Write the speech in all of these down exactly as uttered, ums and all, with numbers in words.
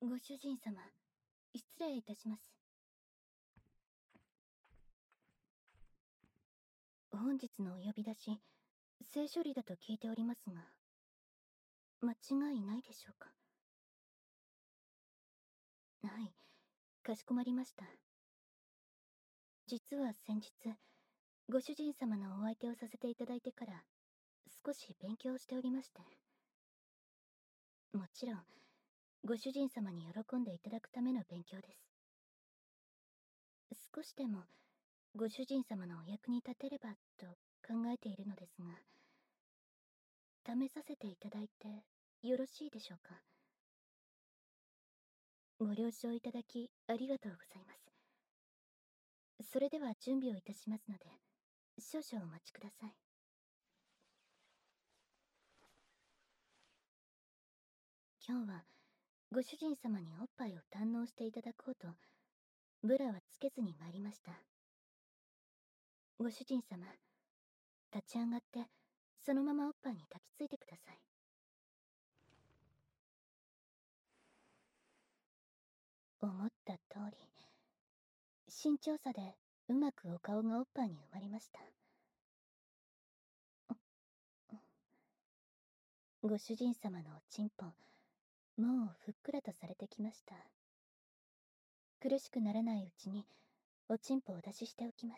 ご主人様、失礼いたします。本日のお呼び出し、聖書理だと聞いておりますが、間違いないでしょうか？はい、かしこまりました。実は先日、ご主人様のお相手をさせていただいてから、少し勉強しておりまして。もちろん、ご主人様に喜んでいただくための勉強です。少しでも、ご主人様のお役に立てればと考えているのですが、試させていただいてよろしいでしょうか？ご了承いただきありがとうございます。それでは準備をいたしますので、少々お待ちください。今日はご主人様におっぱいを堪能していただこうと、ブラはつけずに参りました。ご主人様、立ち上がってそのままおっぱいに抱きついてください。思った通り、身長差でうまくお顔がおっぱいに埋まりました。ご主人様のおちんぽ、もうふっくらとされてきました。苦しくならないうちにおちんぽをお出ししておきます。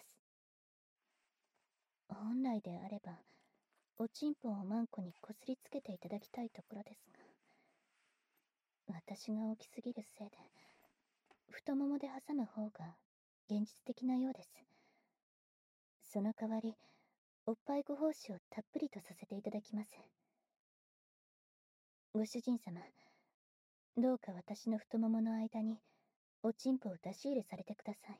本来であればおちんぽをマンコにこすりつけていただきたいところですが、私が大きすぎるせいで太ももで挟む方が現実的なようです。その代わりおっぱいご奉仕をたっぷりとさせていただきます。ご主人様、どうか私の太ももの間におちんぽを出し入れされてください。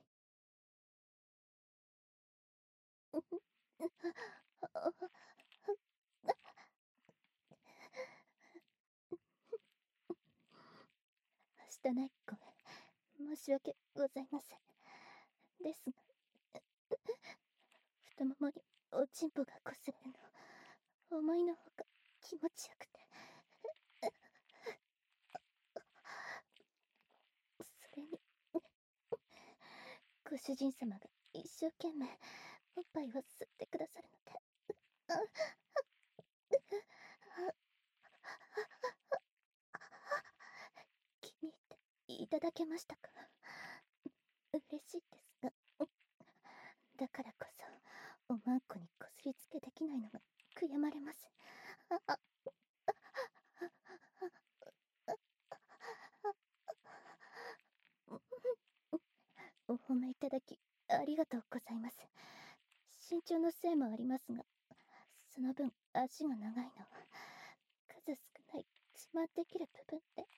拙い声、申し訳ございません。ですが、太ももにおちんぽがこすれるの、思いのほか気持ちよくて。それに、ご主人様が一生懸命おっぱいを吸ってくださるので、気に入っていただけましたか？嬉しいですが、だからこそおまんこにこすりつけできないのが悔やまれます。お褒めいただきありがとうございます。身長のせいもありますが、その分足が長いのは数少ない自慢できる部分で、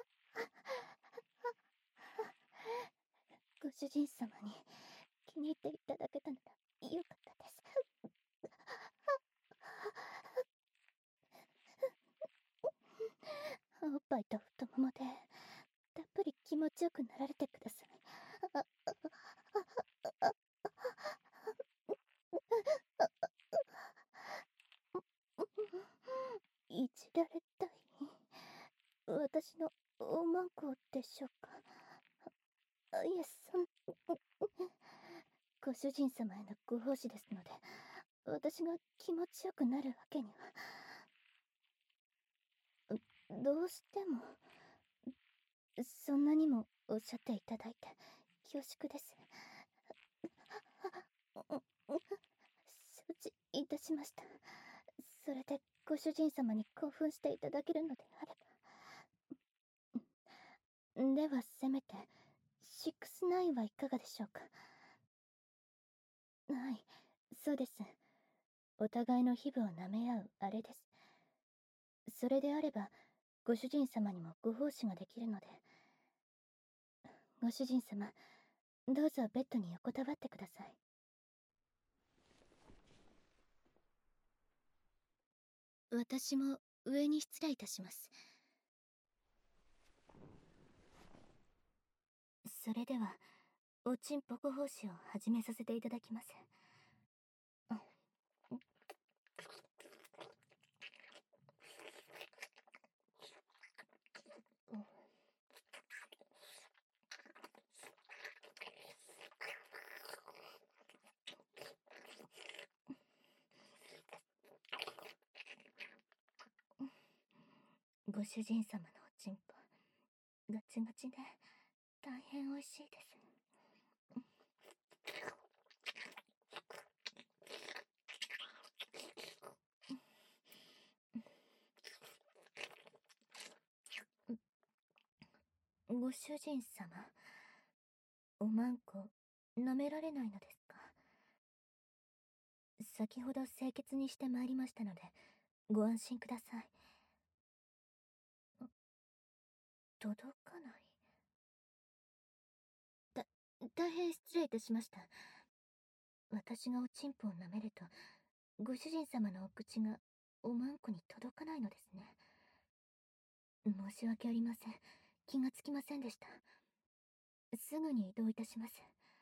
ご主人様に気に入っていただけたならよかったです。おっぱいと太ももでたっぷり気持ちよくなられてください。いじられたい私のおまんこでしょうか？あ、いえ、そんご主人様へのご奉仕ですので、私が気持ちよくなるわけには。どうしても、そんなにもおっしゃっていただいて恐縮です。承知いたしました。それでご主人様に興奮していただけるのであれば。ではせめてシックスナインはいかがでしょうか？はい、そうです。お互いの皮膚を舐め合うあれです。それであればご主人様にもご奉仕ができるので。ご主人様、どうぞベッドに横たわってください。私も上に失礼いたします。それではおちんぽご奉仕を始めさせていただきます。 ご主人様のおちんぽ、ガチガチで大変美味しいです。ご主人様、おまんこ、舐められないのですか？先ほど清潔にしてまいりましたので、ご安心ください。届かない。だ、大変失礼いたしました。私がおちんぽを舐めると、ご主人様のお口がおまんこに届かないのですね。申し訳ありません。気がつきませんでした。すぐに移動いたします。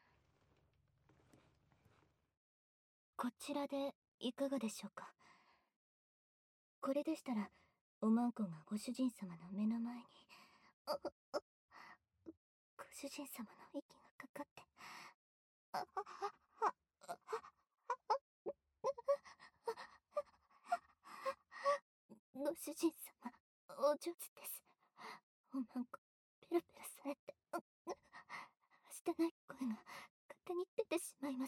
こちらでいかがでしょうか。これでしたら、おまんこがご主人様の目の前に、ああご主人様の息がかかって、あああご主人様、お上手です。おまんこ、ペロペロされて、はしたない声が勝手に出てしまいます。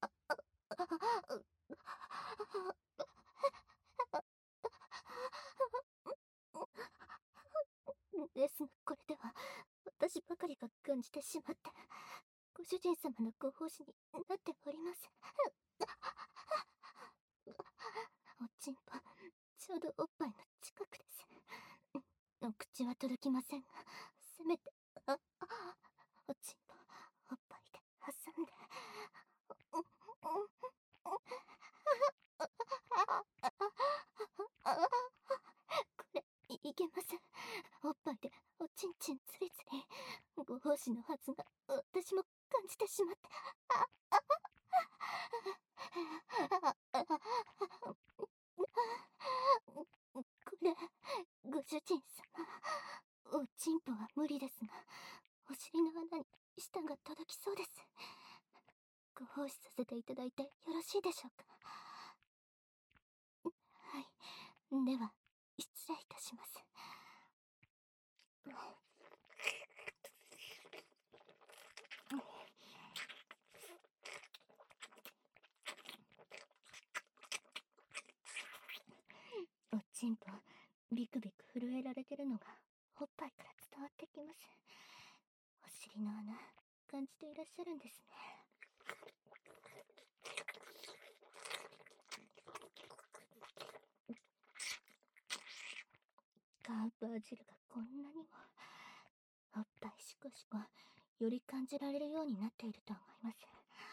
ですが、これでは、私ばかりが感じてしまって、ご主人様のご奉仕になっておりません。おちんぽ、ちょうどおっぱいの近くです。お口は届きませんが、せめて、あ、おちんぽ、おっぱいで挟んで、これ、い、いけません。おっぱいでおちんちんつりつり。ご奉仕のはずが、私も感じてしまって。これ、ご主人様、おちんぽは無理ですが、お尻の穴に舌が届きそうです。ご奉仕させていただいてよろしいでしょうか。はい、では失礼いたします。おちんぽ、ビクビク震えられてるのがおっぱいから伝わってきます。お尻の穴、感じていらっしゃるんですね。カーバー汁がこんなにも、おっぱいシコシコ、より感じられるようになっていると思います。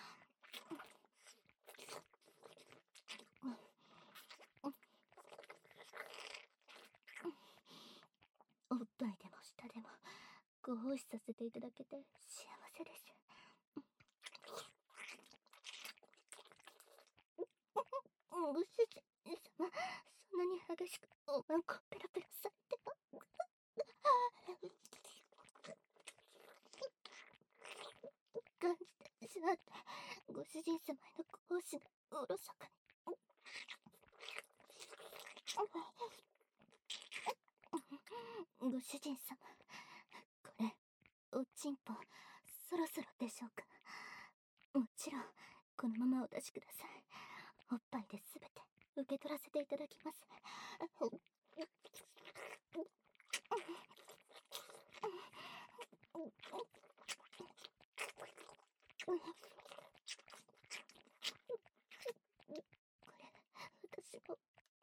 おっぱいでも舌でもご奉仕させていただけて幸せです。ご主人様、そんなに激しくおまんこペラペラされても感じてしまって、ご主人様へのご奉仕がおろそかに。ご主人様、これ、おちんぽ、そろそろでしょうか。もちろん、このままお出しください。おっぱいですべて受け取らせていただきます。これ、私も。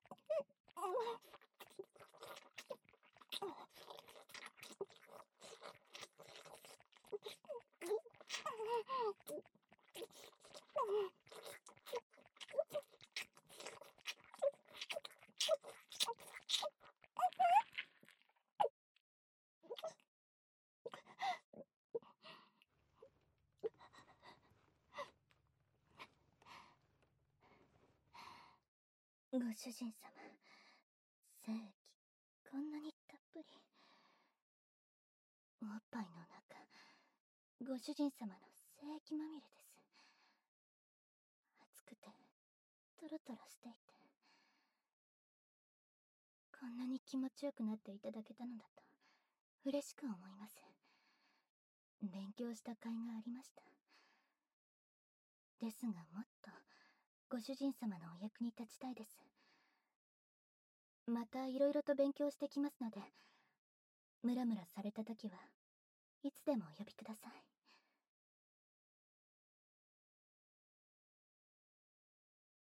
ご主人様、精液、こんなにたっぷり。おっぱいの中、ご主人様の精液まみれです。熱くて、トロトロしていて、 こんなに気持ちよくなっていただけたのだと嬉しく思います。勉強した甲斐がありました。ですがもっとご主人様のお役に立ちたいです。またいろいろと勉強してきますので、ムラムラされた時はいつでもお呼びください。